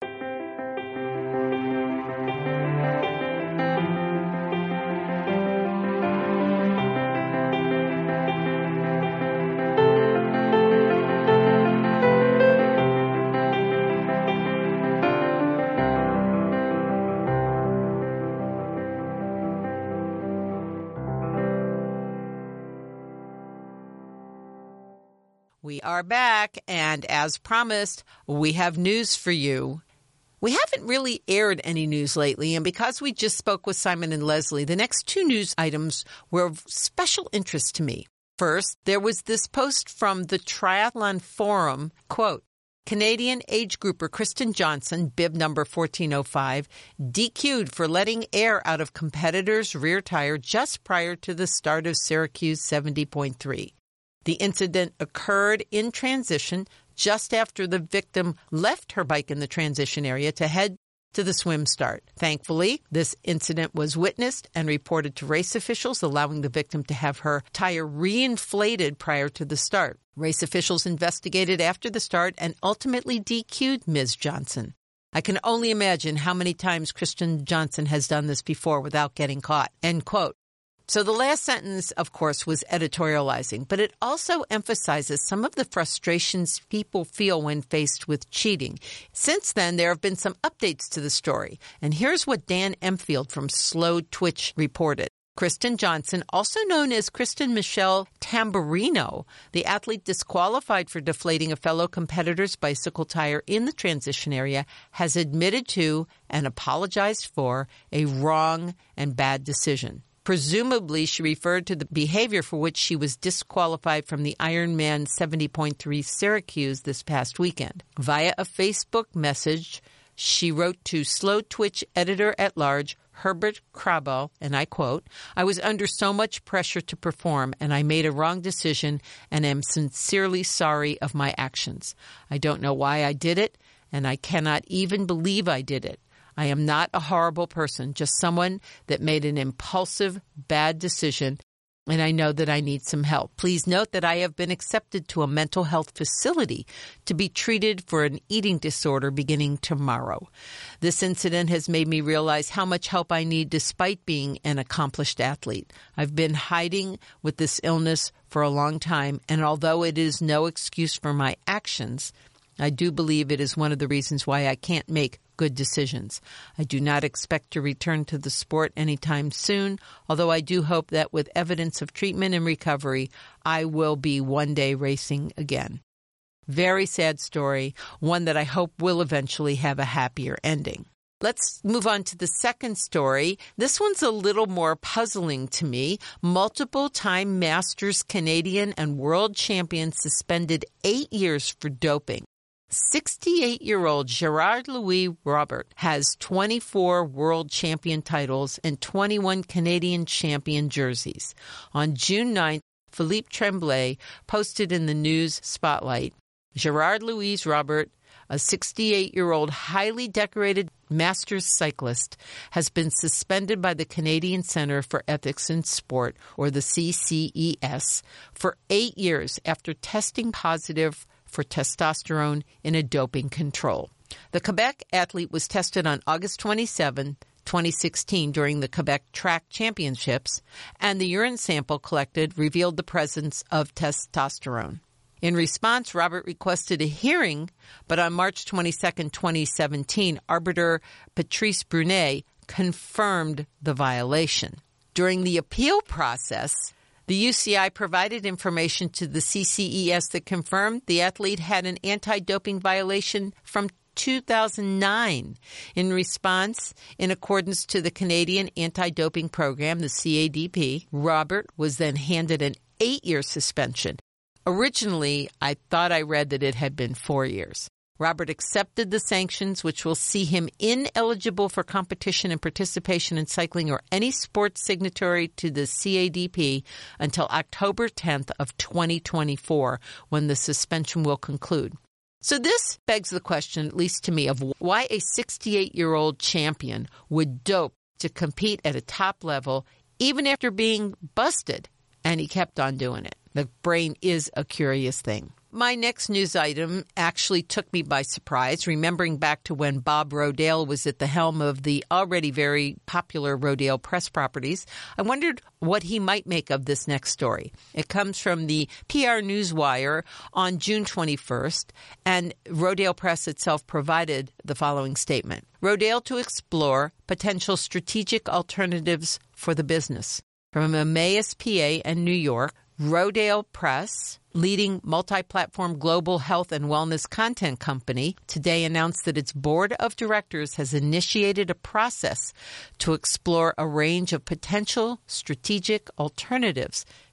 We are back, and as promised, we have news for you. We haven't really aired any news lately, and because we just spoke with Simon and Leslie, the next two news items were of special interest to me. First, there was this post from the Triathlon Forum, quote, Canadian age grouper Kristen Johnson, bib number 1405, DQ'd for letting air out of competitor's rear tire just prior to the start of Syracuse 70.3. The incident occurred in transition just after the victim left her bike in the transition area to head to the swim start. Thankfully, this incident was witnessed and reported to race officials, allowing the victim to have her tire reinflated prior to the start. Race officials investigated after the start and ultimately DQ'd Ms. Johnson. I can only imagine how many times Kristen Johnson has done this before without getting caught. End quote. So the last sentence, of course, was editorializing, but it also emphasizes some of the frustrations people feel when faced with cheating. Since then, there have been some updates to the story. And here's what Dan Empfield from Slow Twitch reported. Kristen Johnson, also known as Kristen Michelle Tamburino, the athlete disqualified for deflating a fellow competitor's bicycle tire in the transition area, has admitted to and apologized for a wrong and bad decision. Presumably, she referred to the behavior for which she was disqualified from the Ironman 70.3 Syracuse this past weekend. Via a Facebook message, she wrote to Slow Twitch editor-at-large Herbert Krabel, and I quote, "I was under so much pressure to perform, and I made a wrong decision and am sincerely sorry of my actions. I don't know why I did it, and I cannot even believe I did it. I am not a horrible person, just someone that made an impulsive, bad decision, and I know that I need some help. Please note that I have been accepted to a mental health facility to be treated for an eating disorder beginning tomorrow. This incident has made me realize how much help I need despite being an accomplished athlete. I've been hiding with this illness for a long time, and although it is no excuse for my actions, I do believe it is one of the reasons why I can't make good decisions. I do not expect to return to the sport anytime soon, although I do hope that with evidence of treatment and recovery, I will be one day racing again." Very sad story, one that I hope will eventually have a happier ending. Let's move on to the second story. This one's a little more puzzling to me. Multiple-time Masters Canadian and world champion suspended 8 years for doping. 68-year-old Gerard-Louis Robert has 24 world champion titles and 21 Canadian champion jerseys. On June 9th, Philippe Tremblay posted in the news spotlight, Gerard-Louis Robert, a 68-year-old highly decorated Masters cyclist, has been suspended by the Canadian Centre for Ethics in Sport, or the CCES, for 8 years after testing positive for testosterone in a doping control. The Quebec athlete was tested on August 27, 2016 during the Quebec Track Championships, and the urine sample collected revealed the presence of testosterone. In response, Robert requested a hearing, but on March 22, 2017, arbiter Patrice Brunet confirmed the violation. During the appeal process, the UCI provided information to the CCES that confirmed the athlete had an anti-doping violation from 2009. In response, in accordance to the Canadian Anti-Doping Program, the CADP, Robert was then handed an 8-year suspension. Originally, I thought I read that it had been 4 years. Robert accepted the sanctions, which will see him ineligible for competition and participation in cycling or any sport signatory to the CADP until October 10th of 2024, when the suspension will conclude. So this begs the question, at least to me, of why a 68-year-old champion would dope to compete at a top level, even after being busted, and he kept on doing it. The brain is a curious thing. My next news item actually took me by surprise, remembering back to when Bob Rodale was at the helm of the already very popular Rodale Press Properties. I wondered what he might make of this next story. It comes from the PR Newswire on June 21st, and Rodale Press itself provided the following statement. Rodale to explore potential strategic alternatives for the business. From Emmaus, PA, and New York, Rodale Press, leading multi-platform global health and wellness content company, today announced that its board of directors has initiated a process to explore a range of potential strategic alternatives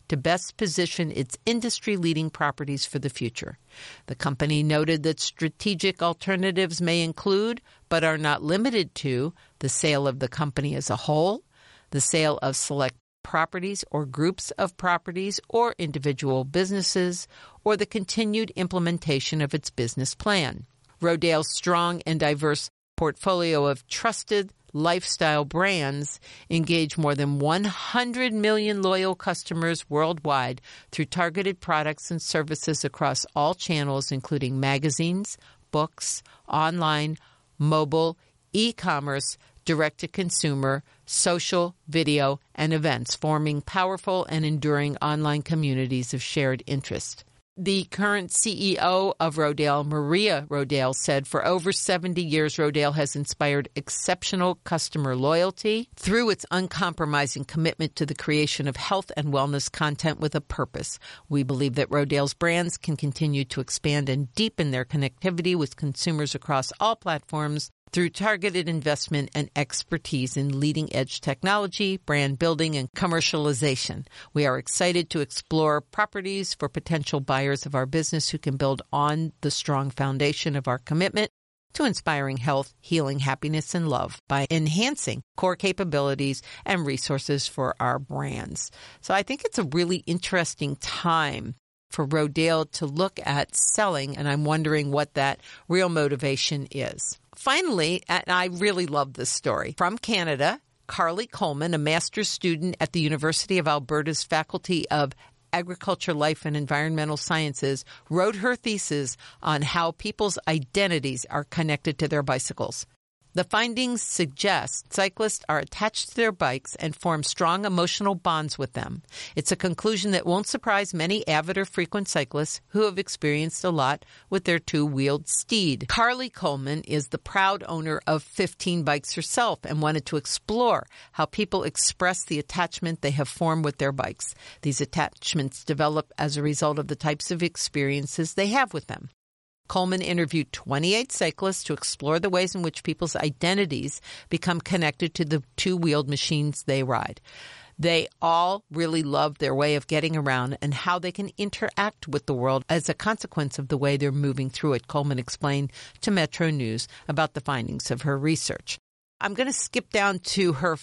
to best position its industry-leading properties for the future. The company noted that strategic alternatives may include, but are not limited to, the sale of the company as a whole, the sale of select properties or groups of properties or individual businesses, or the continued implementation of its business plan. Rodale's strong and diverse portfolio of trusted lifestyle brands engage more than 100 million loyal customers worldwide through targeted products and services across all channels, including magazines, books, online, mobile, e-commerce, direct-to-consumer, social, video, and events, forming powerful and enduring online communities of shared interest. The current CEO of Rodale, Maria Rodale, said, "For over 70 years, Rodale has inspired exceptional customer loyalty through its uncompromising commitment to the creation of health and wellness content with a purpose. We believe that Rodale's brands can continue to expand and deepen their connectivity with consumers across all platforms through targeted investment and expertise in leading-edge technology, brand building, and commercialization. We are excited to explore properties for potential buyers of our business who can build on the strong foundation of our commitment to inspiring health, healing, happiness, and love by enhancing core capabilities and resources for our brands." So I think it's a really interesting time for Rodale to look at selling, and I'm wondering what that real motivation is. Finally, and I really love this story, from Canada, Carly Coleman, a master's student at the University of Alberta's Faculty of Agriculture, Life, and Environmental Sciences, wrote her thesis on how people's identities are connected to their bicycles. The findings suggest cyclists are attached to their bikes and form strong emotional bonds with them. It's a conclusion that won't surprise many avid or frequent cyclists who have experienced a lot with their two-wheeled steed. Carly Coleman is the proud owner of 15 bikes herself and wanted to explore how people express the attachment they have formed with their bikes. These attachments develop as a result of the types of experiences they have with them. Coleman interviewed 28 cyclists to explore the ways in which people's identities become connected to the two-wheeled machines they ride. They all really love their way of getting around and how they can interact with the world as a consequence of the way they're moving through it, Coleman explained to Metro News about the findings of her research. I'm going to skip down to her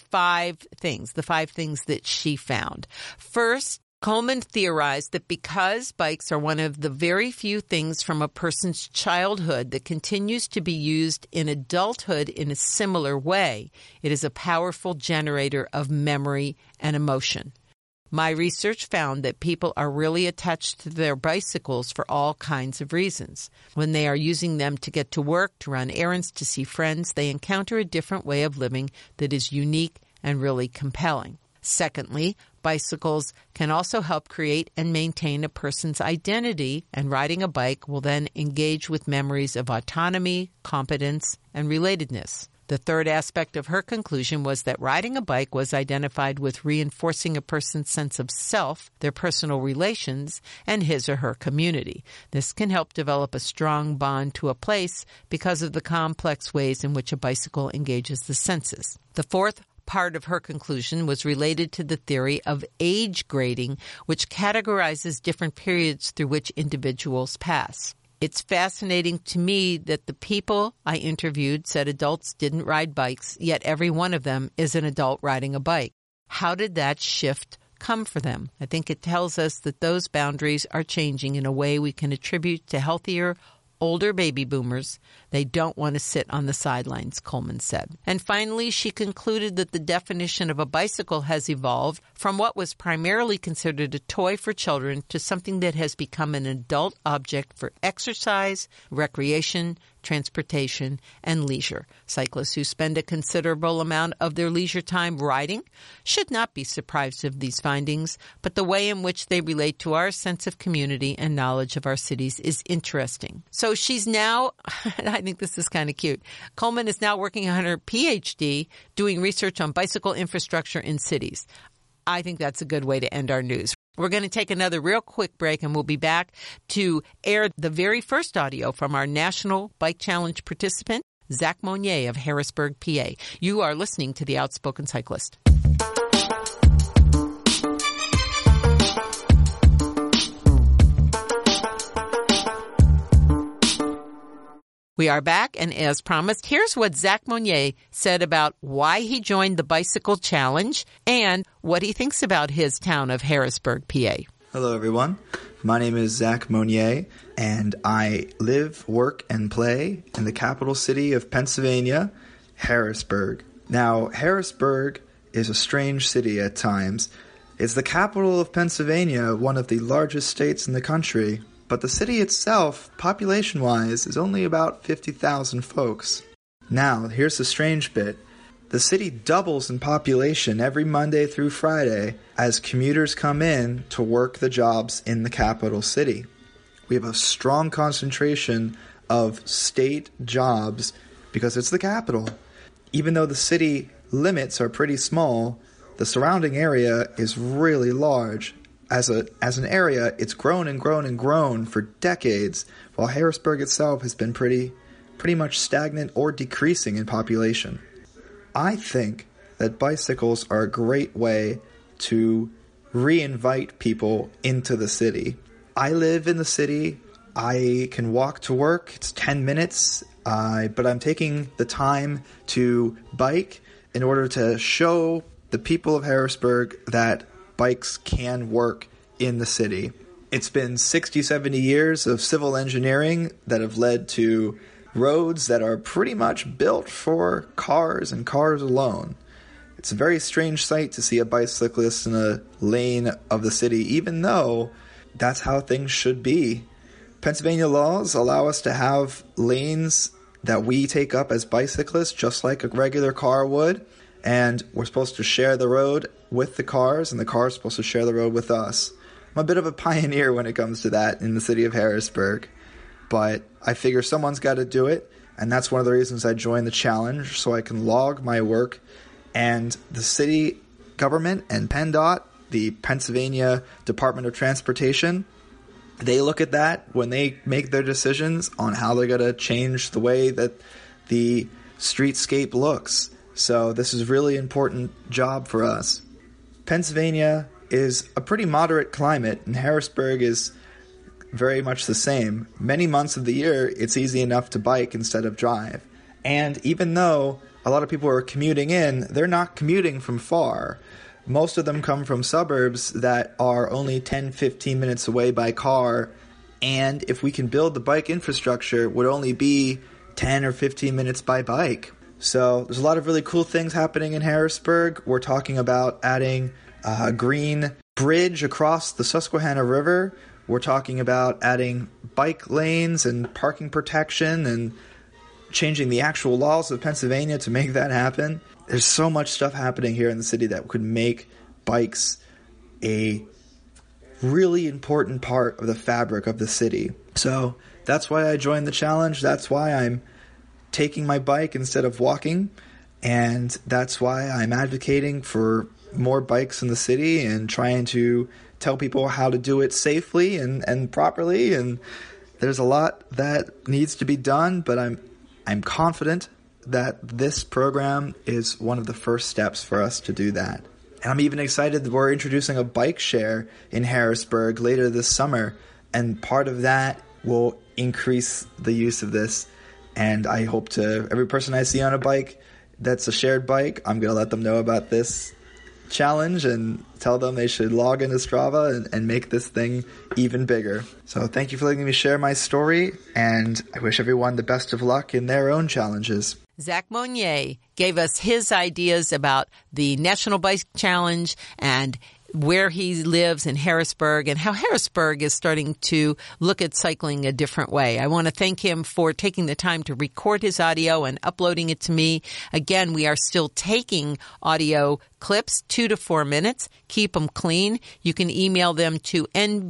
the 5 things that she found. First, Coleman theorized that because bikes are one of the very few things from a person's childhood that continues to be used in adulthood in a similar way, it is a powerful generator of memory and emotion. My research found that people are really attached to their bicycles for all kinds of reasons. When they are using them to get to work, to run errands, to see friends, they encounter a different way of living that is unique and really compelling. Secondly, bicycles can also help create and maintain a person's identity, and riding a bike will then engage with memories of autonomy, competence, and relatedness. The third aspect of her conclusion was that riding a bike was identified with reinforcing a person's sense of self, their personal relations, and his or her community. This can help develop a strong bond to a place because of the complex ways in which a bicycle engages the senses. The fourth part of her conclusion was related to the theory of age grading, which categorizes different periods through which individuals pass. It's fascinating to me that the people I interviewed said adults didn't ride bikes, yet every one of them is an adult riding a bike. How did that shift come for them? I think it tells us that those boundaries are changing in a way we can attribute to healthier, older baby boomers. They don't want to sit on the sidelines, Coleman said. And finally, she concluded that the definition of a bicycle has evolved from what was primarily considered a toy for children to something that has become an adult object for exercise, recreation, transportation, and leisure. Cyclists who spend a considerable amount of their leisure time riding should not be surprised of these findings, but the way in which they relate to our sense of community and knowledge of our cities is interesting. So she's now, I think this is kind of cute, Coleman is now working on her PhD doing research on bicycle infrastructure in cities. I think that's a good way to end our news. We're going to take another real quick break, and we'll be back to air the very first audio from our National Bike Challenge participant, Zach Monnier of Harrisburg, PA. You are listening to The Outspoken Cyclist. We are back, and as promised, here's what Zach Monnier said about why he joined the Bicycle Challenge and what he thinks about his town of Harrisburg, PA. Hello, everyone. My name is Zach Monnier, and I live, work, and play in the capital city of Pennsylvania, Harrisburg. Now, Harrisburg is a strange city at times. It's the capital of Pennsylvania, one of the largest states in the country. But the city itself, population-wise, is only about 50,000 folks. Now, here's the strange bit. The city doubles in population every Monday through Friday as commuters come in to work the jobs in the capital city. We have a strong concentration of state jobs because it's the capital. Even though the city limits are pretty small, the surrounding area is really large. As an area, it's grown and grown and grown for decades, while Harrisburg itself has been pretty much stagnant or decreasing in population. I think that bicycles are a great way to re-invite people into the city. I live in the city. I can walk to work. It's 10 minutes, but I'm taking the time to bike in order to show the people of Harrisburg that bikes can work in the city. It's been 60, 70 years of civil engineering that have led to roads that are pretty much built for cars and cars alone. It's a very strange sight to see a bicyclist in a lane of the city, even though that's how things should be. Pennsylvania laws allow us to have lanes that we take up as bicyclists, just like a regular car would, and we're supposed to share the road with the cars, and the cars are supposed to share the road with us. I'm a bit of a pioneer when it comes to that in the city of Harrisburg, but I figure someone's got to do it, and that's one of the reasons I joined the challenge, so I can log my work. And the city government and PennDOT, the Pennsylvania Department of Transportation, they look at that when they make their decisions on how they're going to change the way that the streetscape looks. So this is a really important job for us. Pennsylvania is a pretty moderate climate, and Harrisburg is very much the same. Many months of the year, it's easy enough to bike instead of drive. And even though a lot of people are commuting in, they're not commuting from far. Most of them come from suburbs that are only 10, 15 minutes away by car, and if we can build the bike infrastructure, it would only be 10 or 15 minutes by bike. So there's a lot of really cool things happening in Harrisburg. We're talking about adding a green bridge across the Susquehanna River. We're talking about adding bike lanes and parking protection and changing the actual laws of Pennsylvania to make that happen. There's so much stuff happening here in the city that could make bikes a really important part of the fabric of the city. So that's why I joined the challenge. That's why I'm taking my bike instead of walking. And that's why I'm advocating for more bikes in the city and trying to tell people how to do it safely and properly. And there's a lot that needs to be done, but I'm confident that this program is one of the first steps for us to do that. And I'm even excited that we're introducing a bike share in Harrisburg later this summer, and part of that will increase the use of this. And I hope to, every person I see on a bike that's a shared bike, I'm going to let them know about this challenge and tell them they should log into Strava and make this thing even bigger. So thank you for letting me share my story, and I wish everyone the best of luck in their own challenges. Zach Monnier gave us his ideas about the National Bike Challenge and where he lives in Harrisburg and how Harrisburg is starting to look at cycling a different way. I want to thank him for taking the time to record his audio and uploading it to me. Again, we are still taking audio clips, 2 to 4 minutes. Keep them clean. You can email them to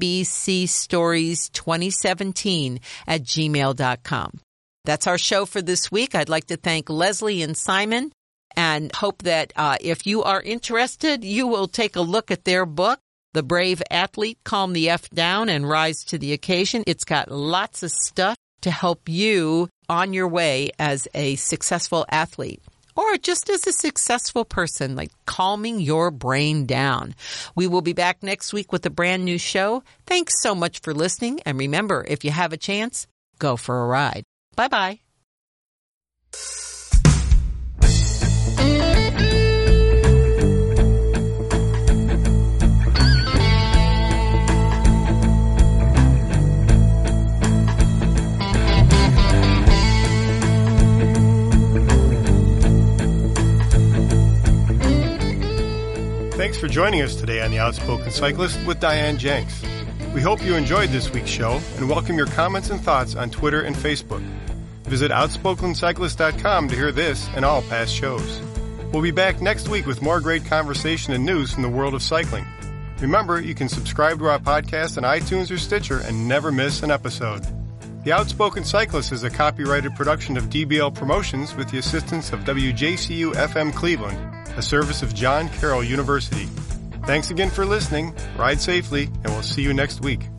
nbcstories2017@gmail.com. That's our show for this week. I'd like to thank Leslie and Simon, and hope that if you are interested, you will take a look at their book, The Brave Athlete, Calm the F Down and Rise to the Occasion. It's got lots of stuff to help you on your way as a successful athlete, or just as a successful person, like calming your brain down. We will be back next week with a brand new show. Thanks so much for listening. And remember, if you have a chance, go for a ride. Bye-bye. Thanks for joining us today on The Outspoken Cyclist with Diane Jenks. We hope you enjoyed this week's show and welcome your comments and thoughts on Twitter and Facebook. Visit OutspokenCyclist.com to hear this and all past shows. We'll be back next week with more great conversation and news from the world of cycling. Remember, you can subscribe to our podcast on iTunes or Stitcher and never miss an episode. The Outspoken Cyclist is a copyrighted production of DBL Promotions with the assistance of WJCU-FM Cleveland, a service of John Carroll University. Thanks again for listening, ride safely, and we'll see you next week.